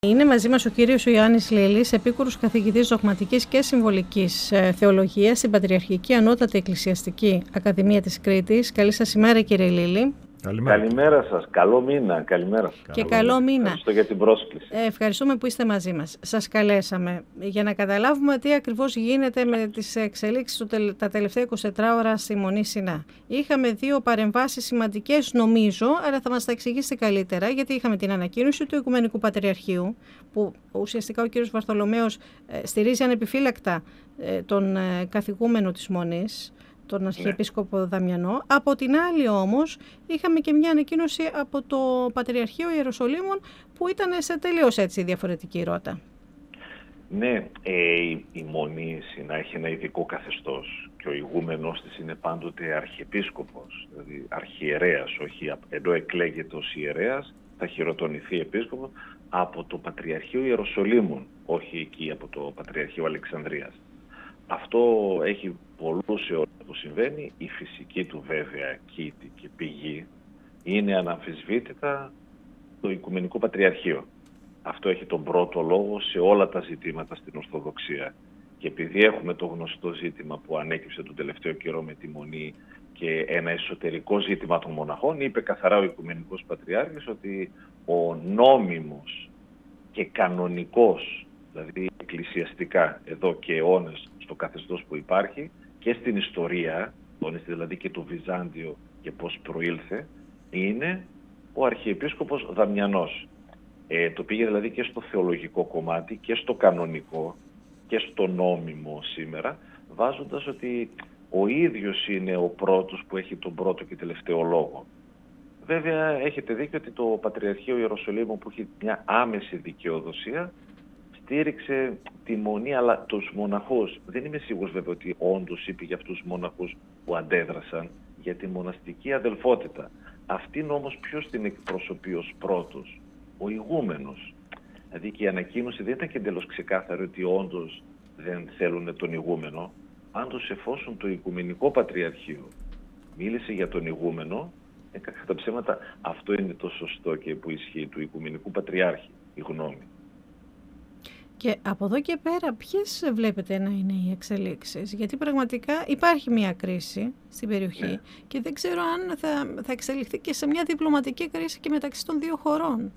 Είναι μαζί μας ο κύριος Ιωάννης Λίλης, επίκουρος καθηγητής δογματικής και συμβολικής θεολογίας στην Πατριαρχική Ανώτατη Εκκλησιαστική Ακαδημία της Κρήτης. Καλή σας ημέρα, κύριε Λίλη. Καλημέρα σας. Καλό μήνα. Καλημέρα. Και καλό μήνα. Ευχαριστώ για την πρόσκληση. Ευχαριστούμε που είστε μαζί μας. Σας καλέσαμε για να καταλάβουμε τι ακριβώς γίνεται με τις εξελίξεις τα τελευταία 24 ώρα στη Μονή Σινά. Είχαμε δύο παρεμβάσεις σημαντικές, νομίζω, αλλά θα μας τα εξηγήσετε καλύτερα, γιατί είχαμε την ανακοίνωση του Οικουμενικού Πατριαρχείου, που ουσιαστικά ο κύριος Βαρθολομαίος στηρίζει ανεπιφύλακτα τον καθηγούμενο της Μονής, τον Αρχιεπίσκοπο Δαμιανό. Από την άλλη όμως είχαμε και μια ανακοίνωση από το Πατριαρχείο Ιεροσολύμων που ήταν σε τελείως έτσι διαφορετική ρότα. Ναι, η Μονή Σινά έχει ένα ειδικό καθεστώς και ο ηγούμενος της είναι πάντοτε αρχιεπίσκοπος, δηλαδή αρχιερέας, όχι ενώ εκλέγεται ως ιερέας, θα χειροτονηθεί επίσκοπος από το Πατριαρχείο Ιεροσολύμων, όχι εκεί από το Πατριαρχείο Αλεξανδρίας. Αυτό έχει πολλούς αιώνες που συμβαίνει. Η φυσική του βέβαια κήτη και πηγή είναι αναμφισβήτητα το Οικουμενικό Πατριαρχείο. Αυτό έχει τον πρώτο λόγο σε όλα τα ζητήματα στην Ορθοδοξία. Και επειδή έχουμε το γνωστό ζήτημα που ανέκυψε τον τελευταίο καιρό με τη Μονή και ένα εσωτερικό ζήτημα των μοναχών, είπε καθαρά ο Οικουμενικός Πατριάρχης ότι ο νόμιμος και κανονικός, δηλαδή εκκλησιαστικά εδώ και αιώνες στο καθεστώς που υπάρχει και στην ιστορία, δηλαδή και το Βυζάντιο και πώς προήλθε, είναι ο Αρχιεπίσκοπος Δαμιανός. Το πήγε δηλαδή και στο θεολογικό κομμάτι και στο κανονικό και στο νόμιμο σήμερα, βάζοντας ότι ο ίδιος είναι ο πρώτος που έχει τον πρώτο και τελευταίο λόγο. Βέβαια έχετε δίκιο ότι το Πατριαρχείο Ιεροσολύμων, που έχει μια άμεση δικαιοδοσία, στήριξε τη Μονή, αλλά τους μοναχούς. Δεν είμαι σίγουρος βέβαια ότι όντως είπε για αυτούς τους μοναχούς που αντέδρασαν για τη μοναστική αδελφότητα. Αυτήν όμως ποιος την εκπροσωπεί ως πρώτος? Ο ηγούμενος. Δηλαδή και η ανακοίνωση δεν ήταν και εντελώς ξεκάθαρη ότι όντως δεν θέλουν τον ηγούμενο. Πάντως εφόσον το Οικουμενικό Πατριαρχείο μίλησε για τον ηγούμενο, κατά ψέματα αυτό είναι το σωστό και που ισχύει του Οικουμενικού Πατριάρχη, η γνώμη. Και από εδώ και πέρα ποιες βλέπετε να είναι οι εξελίξεις? Γιατί πραγματικά υπάρχει μια κρίση στην περιοχή και δεν ξέρω αν θα εξελιχθεί και σε μια διπλωματική κρίση και μεταξύ των δύο χωρών.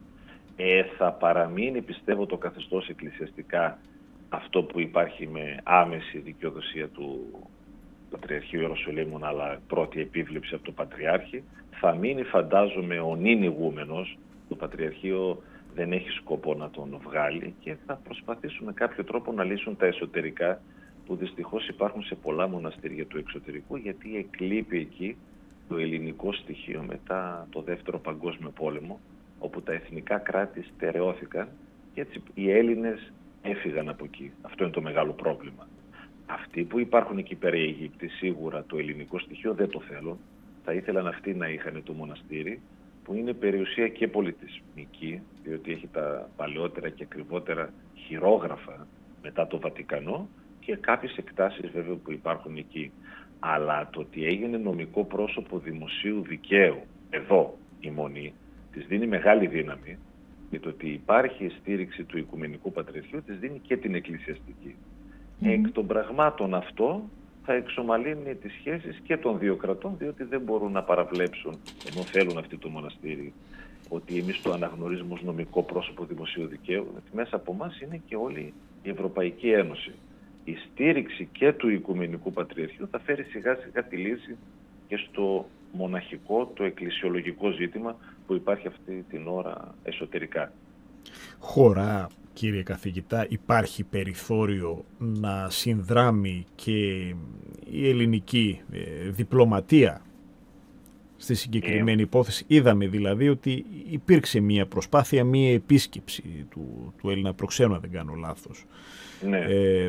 Θα παραμείνει, πιστεύω, το καθεστώς εκκλησιαστικά αυτό που υπάρχει με άμεση δικαιοδοσία του Πατριαρχείου Ιεροσολύμων, αλλά πρώτη επίβλεψη από το Πατριάρχη. Θα μείνει, φαντάζομαι, ο νυν ηγούμενος. Το Πατριαρχείο δεν έχει σκοπό να τον βγάλει και θα προσπαθήσουν με κάποιο τρόπο να λύσουν τα εσωτερικά που δυστυχώς υπάρχουν σε πολλά μοναστήρια του εξωτερικού, γιατί εκλείπει εκεί το ελληνικό στοιχείο μετά το Δεύτερο Παγκόσμιο Πόλεμο, όπου τα εθνικά κράτη στερεώθηκαν και έτσι οι Έλληνες έφυγαν από εκεί. Αυτό είναι το μεγάλο πρόβλημα. Αυτοί που υπάρχουν εκεί πέρα, οι Αιγύπτιοι, σίγουρα το ελληνικό στοιχείο δεν το θέλουν. Θα ήθελαν αυτοί να είχαν το μοναστήρι, που είναι περιουσία και πολιτισμική, διότι έχει τα παλαιότερα και ακριβότερα χειρόγραφα μετά το Βατικανό και κάποιες εκτάσεις βέβαια που υπάρχουν εκεί. Αλλά το ότι έγινε νομικό πρόσωπο δημοσίου δικαίου, εδώ η Μονή, της δίνει μεγάλη δύναμη, και το ότι υπάρχει στήριξη του Οικουμενικού Πατριαρχείου της δίνει και την εκκλησιαστική. Εκ των πραγμάτων αυτό θα εξομαλύνει τις σχέσεις και των δύο κρατών, διότι δεν μπορούν να παραβλέψουν, ενώ θέλουν αυτοί το μοναστήρι, ότι εμείς το αναγνωρίζουμε ως νομικό πρόσωπο δημοσίου δικαίου, ότι μέσα από εμάς είναι και όλη η Ευρωπαϊκή Ένωση. Η στήριξη και του Οικουμενικού Πατριαρχείου θα φέρει σιγά σιγά τη λύση και στο μοναχικό, το εκκλησιολογικό ζήτημα που υπάρχει αυτή την ώρα εσωτερικά. Χώρα, κύριε καθηγητά, υπάρχει περιθώριο να συνδράμει και η ελληνική διπλωματία στη συγκεκριμένη υπόθεση? Είδαμε δηλαδή ότι υπήρξε μια προσπάθεια, μια επίσκεψη του Έλληνα προξένου, αν δεν κάνω λάθος. Ναι.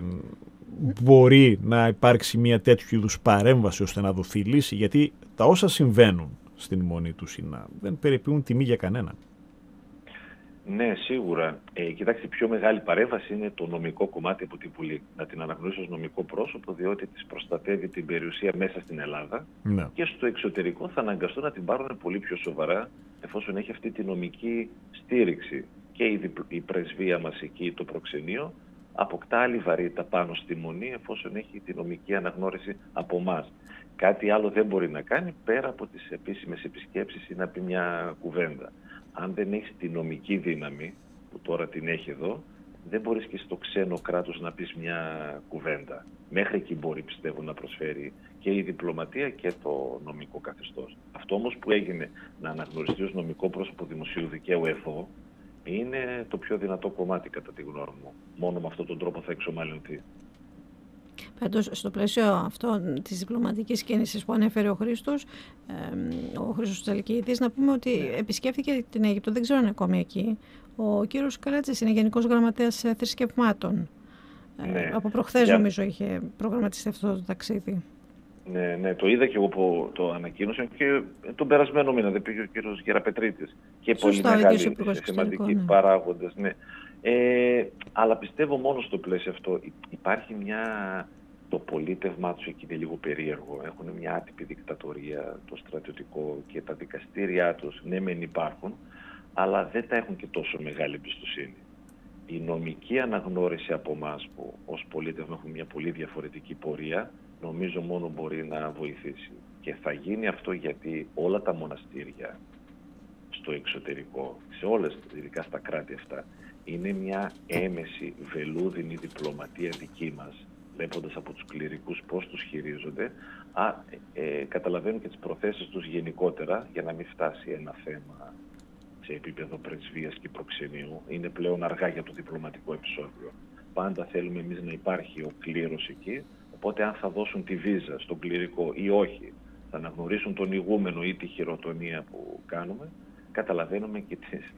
Μπορεί να υπάρξει μια τέτοιου είδους παρέμβαση ώστε να δοθεί λύση? Γιατί τα όσα συμβαίνουν στην Μονή του Σινά δεν περιποιούν τιμή για κανέναν. Ναι, σίγουρα. Κοιτάξτε, η πιο μεγάλη παρέμβαση είναι το νομικό κομμάτι από τη Βουλή. Να την αναγνωρίσει ως νομικό πρόσωπο, διότι της προστατεύει την περιουσία μέσα στην Ελλάδα. Ναι. Και στο εξωτερικό θα αναγκαστούν να την πάρουν πολύ πιο σοβαρά, εφόσον έχει αυτή τη νομική στήριξη και η πρεσβεία μας εκεί, το προξενείο, αποκτά άλλη βαρύτητα πάνω στη Μονή, εφόσον έχει τη νομική αναγνώριση από εμάς. Κάτι άλλο δεν μπορεί να κάνει πέρα από τις επίσημες επισκέψεις ή να πει μια κουβέντα. Αν δεν έχεις τη νομική δύναμη, που τώρα την έχει εδώ, δεν μπορείς και στο ξένο κράτος να πεις μια κουβέντα. Μέχρι εκεί μπορεί, πιστεύω, να προσφέρει και η διπλωματία και το νομικό καθεστώς. Αυτό όμως που έγινε να αναγνωριστεί ως νομικό πρόσωπο δημοσίου δικαίου εδώ, είναι το πιο δυνατό κομμάτι κατά τη γνώμη μου. Μόνο με αυτόν τον τρόπο θα εξομαλυνθεί. Πάντως, στο πλαίσιο αυτό της διπλωματικής κίνησης που ανέφερε ο Χρήστος Τσαλκίδης, να πούμε ότι επισκέφθηκε την Αίγυπτο, δεν ξέρω αν είναι ακόμη εκεί. Ο κύριος Καλάτζης είναι Γενικός Γραμματέας Θρησκευμάτων. Από προχθές νομίζω είχε προγραμματιστεί αυτό το ταξίδι. Ναι, το είδα και εγώ που το ανακοίνωσα και τον περασμένο μήνα δεν πήγε ο κύριος Γεραπετρίτης. Και πολύ μεγάλοι σημαντικοί παράγοντες. Ναι. Αλλά πιστεύω μόνο στο πλαίσιο αυτό υπάρχει το πολίτευμά τους εκεί είναι λίγο περίεργο. Έχουν μια άτυπη δικτατορία, το στρατιωτικό και τα δικαστήριά τους, ναι μεν υπάρχουν, αλλά δεν τα έχουν και τόσο μεγάλη εμπιστοσύνη. Η νομική αναγνώριση από εμάς που ως πολίτευμα έχουμε μια πολύ διαφορετική πορεία, νομίζω μόνο μπορεί να βοηθήσει. Και θα γίνει αυτό γιατί όλα τα μοναστήρια στο εξωτερικό, σε όλες, ειδικά στα κράτη αυτά, είναι μια έμεση βελούδινη διπλωματία δική μας, βλέποντας από τους κληρικούς πώς τους χειρίζονται, καταλαβαίνουν και τις προθέσεις τους γενικότερα για να μην φτάσει ένα θέμα σε επίπεδο πρεσβείας και προξενείου. Είναι πλέον αργά για το διπλωματικό επεισόδιο. Πάντα θέλουμε εμείς να υπάρχει ο κλήρος εκεί, οπότε αν θα δώσουν τη βίζα στον κληρικό ή όχι, θα αναγνωρίσουν τον ηγούμενο ή τη χειροτονία που κάνουμε, καταλαβαίνουμε και τις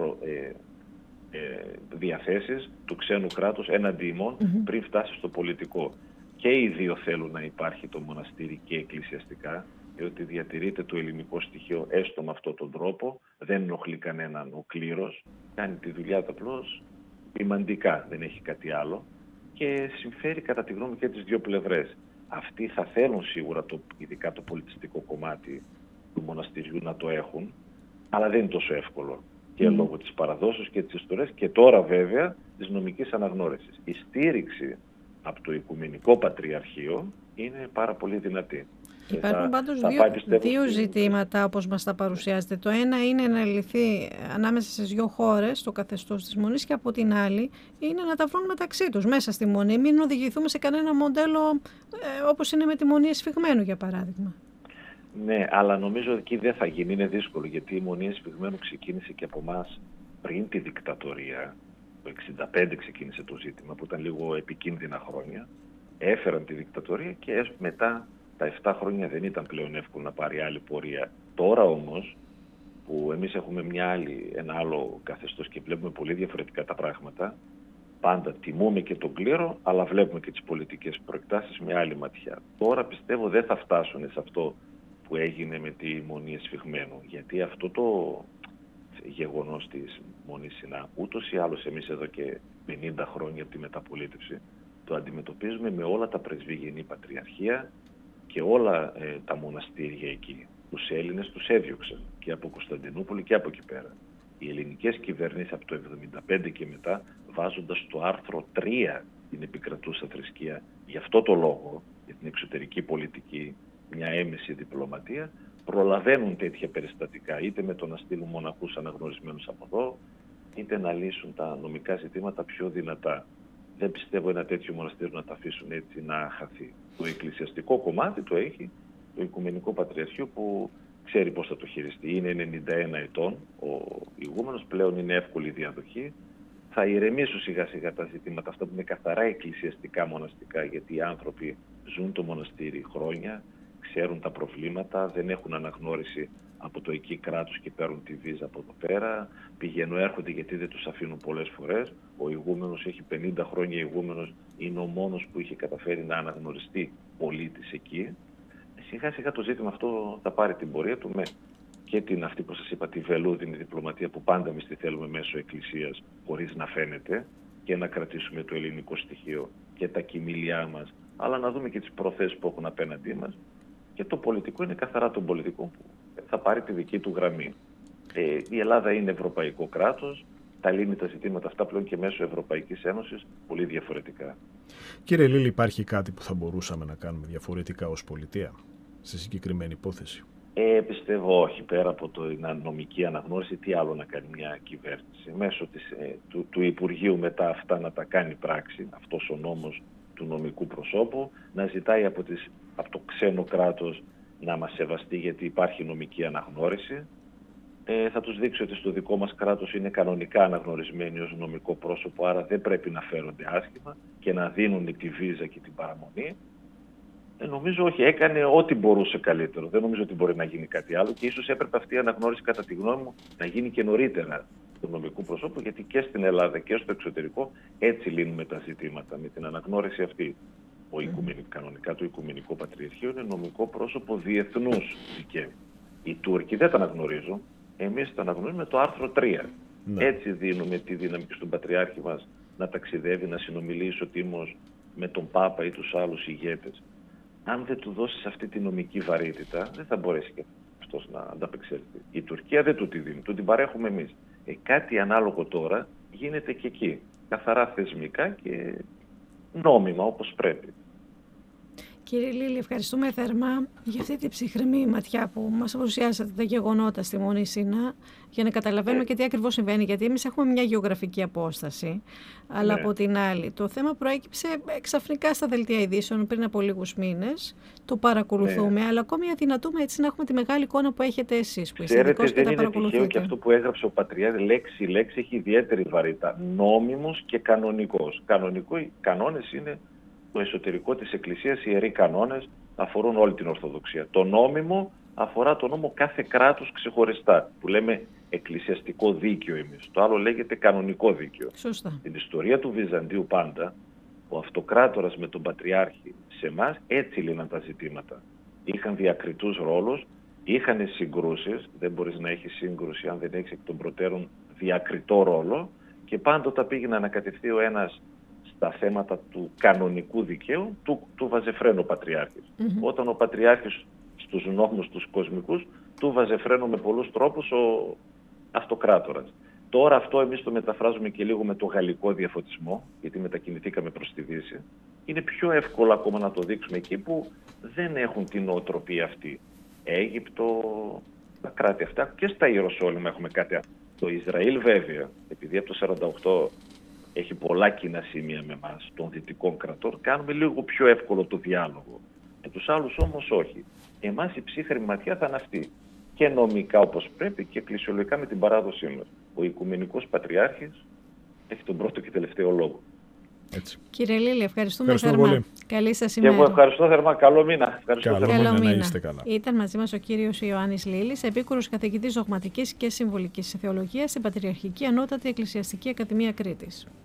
διαθέσεις του ξένου κράτους έναντι ημών πριν φτάσει στο πολιτικό. Και οι δύο θέλουν να υπάρχει το μοναστήρι και εκκλησιαστικά, διότι διατηρείται το ελληνικό στοιχείο έστω με αυτόν τον τρόπο, δεν ενοχλεί κανέναν ο κλήρος, κάνει τη δουλειά του απλώς ποιμαντικά, δεν έχει κάτι άλλο και συμφέρει κατά τη γνώμη και τις δύο πλευρές. Αυτοί θα θέλουν σίγουρα ειδικά το πολιτιστικό κομμάτι του μοναστηριού να το έχουν, αλλά δεν είναι τόσο εύκολο και λόγω της παραδόσεως και της ιστορίας και τώρα βέβαια της νομικής αναγνώρισης. Η στήριξη από το Οικουμενικό Πατριαρχείο είναι πάρα πολύ δυνατή. Υπάρχουν πάντως δύο ζητήματα όπως μας τα παρουσιάζετε. Το ένα είναι να λυθεί ανάμεσα στις δύο χώρες το καθεστώς της Μονής και από την άλλη είναι να τα βρουν μεταξύ τους μέσα στη Μονή. Μην οδηγηθούμε σε κανένα μοντέλο όπως είναι με τη Μονή Εσφυγμένου για παράδειγμα. Ναι, αλλά νομίζω ότι εκεί δεν θα γίνει, είναι δύσκολο γιατί η Μονή Εσφυγμένου ξεκίνησε και από εμάς πριν τη δικτατορία. Το 1965 ξεκίνησε το ζήτημα που ήταν λίγο επικίνδυνα χρόνια. Έφεραν τη δικτατορία και μετά τα 7 χρόνια δεν ήταν πλέον εύκολο να πάρει άλλη πορεία. Τώρα όμως που εμείς έχουμε ένα άλλο καθεστώς και βλέπουμε πολύ διαφορετικά τα πράγματα, πάντα τιμούμε και τον κλήρο, αλλά βλέπουμε και τις πολιτικές προεκτάσεις με άλλη ματιά. Τώρα πιστεύω δεν θα φτάσουν σε αυτό που έγινε με τη Μονή Εσφυγμένου, γιατί αυτό το γεγονός της Μονής Σινά, ούτως ή άλλως εμείς εδώ και 50 χρόνια από τη μεταπολίτευση, το αντιμετωπίζουμε με όλα τα πρεσβυγενή πατριαρχία και όλα τα μοναστήρια εκεί. Τους Έλληνες τους έδιωξαν και από Κωνσταντινούπολη και από εκεί πέρα. Οι ελληνικές κυβερνήσεις από το 1975 και μετά, βάζοντας στο άρθρο 3 την επικρατούσα θρησκεία, γι' αυτό το λόγο, για την εξωτερική πολιτική, μια έμεση διπλωματία, προλαβαίνουν τέτοια περιστατικά, είτε με το να στείλουν μοναχούς αναγνωρισμένους από εδώ, είτε να λύσουν τα νομικά ζητήματα πιο δυνατά. Δεν πιστεύω ένα τέτοιο μοναστήριο να τα αφήσουν έτσι να χαθεί. Το εκκλησιαστικό κομμάτι το έχει το Οικουμενικό Πατριαρχείο που ξέρει πώς θα το χειριστεί. Είναι 91 ετών, ο ηγούμενος, πλέον είναι εύκολη διαδοχή. Θα ηρεμήσουν σιγά σιγά τα ζητήματα αυτά που είναι καθαρά εκκλησιαστικά μοναστικά, γιατί οι άνθρωποι ζουν το μοναστήρι χρόνια, ξέρουν τα προβλήματα, δεν έχουν αναγνώριση από το εκεί κράτος και παίρνουν τη βίζα από εδώ πέρα. Πηγαίνουν, έρχονται γιατί δεν τους αφήνουν πολλές φορές. Ο ηγούμενος έχει 50 χρόνια ηγούμενος, είναι ο μόνος που είχε καταφέρει να αναγνωριστεί πολίτης εκεί. Σιγά σιγά το ζήτημα αυτό θα πάρει την πορεία του με και την αυτή που σας είπα τη βελούδινη διπλωματία που πάντα εμείς τη θέλουμε μέσω εκκλησίας χωρίς να φαίνεται και να κρατήσουμε το ελληνικό στοιχείο και τα κοιμήλιά μας, αλλά να δούμε και τις προθέσεις που έχουν απέναντί μας. Και το πολιτικό είναι καθαρά το πολιτικό που θα πάρει τη δική του γραμμή. Η Ελλάδα είναι ευρωπαϊκό κράτος, τα λύνει τα ζητήματα αυτά πλέον και μέσω Ευρωπαϊκής Ένωσης πολύ διαφορετικά. Κύριε Λίλη, υπάρχει κάτι που θα μπορούσαμε να κάνουμε διαφορετικά ως πολιτεία στη συγκεκριμένη υπόθεση? Πιστεύω όχι. Πέρα από την νομική αναγνώριση, τι άλλο να κάνει μια κυβέρνηση? Μέσω του Υπουργείου μετά αυτά να τα κάνει πράξη, αυτός ο νόμος του νομικού προσώπου, να ζητάει από το ξένο κράτος να μας σεβαστεί γιατί υπάρχει νομική αναγνώριση. Θα τους δείξει ότι στο δικό μας κράτος είναι κανονικά αναγνωρισμένοι ως νομικό πρόσωπο, άρα δεν πρέπει να φέρονται άσχημα και να δίνουν τη βίζα και την παραμονή. Νομίζω όχι, έκανε ό,τι μπορούσε καλύτερο. Δεν νομίζω ότι μπορεί να γίνει κάτι άλλο και ίσως έπρεπε αυτή η αναγνώριση, κατά τη γνώμη μου, να γίνει και νωρίτερα του νομικού προσώπου, γιατί και στην Ελλάδα και στο εξωτερικό έτσι λύνουμε τα ζητήματα με την αναγνώριση αυτή. Κανονικά το Οικουμενικό Πατριαρχείο είναι νομικό πρόσωπο διεθνούς δικαίου. Οι Τούρκοι δεν τα αναγνωρίζουν. Εμείς τα αναγνωρίζουμε το άρθρο 3. Ναι. Έτσι δίνουμε τη δύναμη στον Πατριάρχη μας να ταξιδεύει, να συνομιλεί ισοτήμως με τον Πάπα ή τους άλλους ηγέτες. Αν δεν του δώσεις αυτή τη νομική βαρύτητα, δεν θα μπορέσει και αυτός να ανταπεξέλθει. Η Τουρκία δεν του τη δίνει, του την παρέχουμε εμείς. Κάτι ανάλογο τώρα γίνεται και εκεί. Καθαρά θεσμικά και νόμιμα, όπως πρέπει. Κύριε Λίλη, ευχαριστούμε θερμά για αυτή τη ψυχραιμή ματιά που μας παρουσιάσατε τα γεγονότα στη Μονή Σινά, για να καταλαβαίνουμε και τι ακριβώς συμβαίνει. Γιατί εμείς έχουμε μια γεωγραφική απόσταση, αλλά από την άλλη το θέμα προέκυψε ξαφνικά στα δελτία ειδήσεων πριν από λίγους μήνες. Το παρακολουθούμε, αλλά ακόμη αδυνατούμε έτσι να έχουμε τη μεγάλη εικόνα που έχετε εσείς, που είστε ειδικός και τα παρακολουθείτε. Τυχαίο και αυτό που έγραψε ο Πατριάρχης, λέξη έχει ιδιαίτερη βαρύτητα. Νόμιμος και κανονικός. Οι κανόνες είναι το εσωτερικό της Εκκλησίας, οι ιεροί κανόνες αφορούν όλη την Ορθοδοξία. Το νόμιμο αφορά το νόμο κάθε κράτους ξεχωριστά, που λέμε εκκλησιαστικό δίκαιο εμείς. Το άλλο λέγεται κανονικό δίκαιο. Σωστά. Στην ιστορία του Βυζαντίου πάντα, ο αυτοκράτορας με τον Πατριάρχη σε εμάς έτσι λύναν τα ζητήματα. Είχαν διακριτούς ρόλους, είχαν συγκρούσεις, δεν μπορείς να έχεις σύγκρουση αν δεν έχεις εκ των προτέρων διακριτό ρόλο, και πάντοτε πήγαινε να κατευθεί ο ένας στα θέματα του κανονικού δικαίου, του βάζε φρένο ο Πατριάρχης. Όταν ο Πατριάρχης στους νόμους τους κοσμικούς, του βάζε φρένο με πολλούς τρόπους ο αυτοκράτορας. Τώρα αυτό εμείς το μεταφράζουμε και λίγο με το γαλλικό διαφωτισμό, γιατί μετακινηθήκαμε προς τη Δύση. Είναι πιο εύκολο ακόμα να το δείξουμε εκεί που δεν έχουν την νοοτροπία αυτή. Αίγυπτο, τα κράτη αυτά, και στα Ιεροσόλυμα έχουμε κάτι. Το Ισραήλ βέβαια, επειδή από το 1948 έχει πολλά κοινά σημεία με εμάς, των δυτικών κρατών, κάνουμε λίγο πιο εύκολο το διάλογο. Με τους άλλους όμως όχι. Εμάς η ψύχρεμη ματιά θα είναι αυτή. Και νομικά όπως πρέπει και εκκλησιολογικά με την παράδοσή μας. Ο Οικουμενικός Πατριάρχης έχει τον πρώτο και τελευταίο λόγο. Έτσι. Κύριε Λίλη, ευχαριστούμε θερμά. Πολύ. Καλή σας ημέρα. Και εγώ ευχαριστώ θερμά. Καλό μήνα. Καλό μήνα, να είστε καλά. Ήταν μαζί μας ο κύριος Ιωάννης Λίλης, επίκουρος καθηγητής Δογματικής και Συμβολικής Θεολογίας στην Πατριαρχική Ανώτατη Εκκλησιαστική Ακαδημία Κρήτης.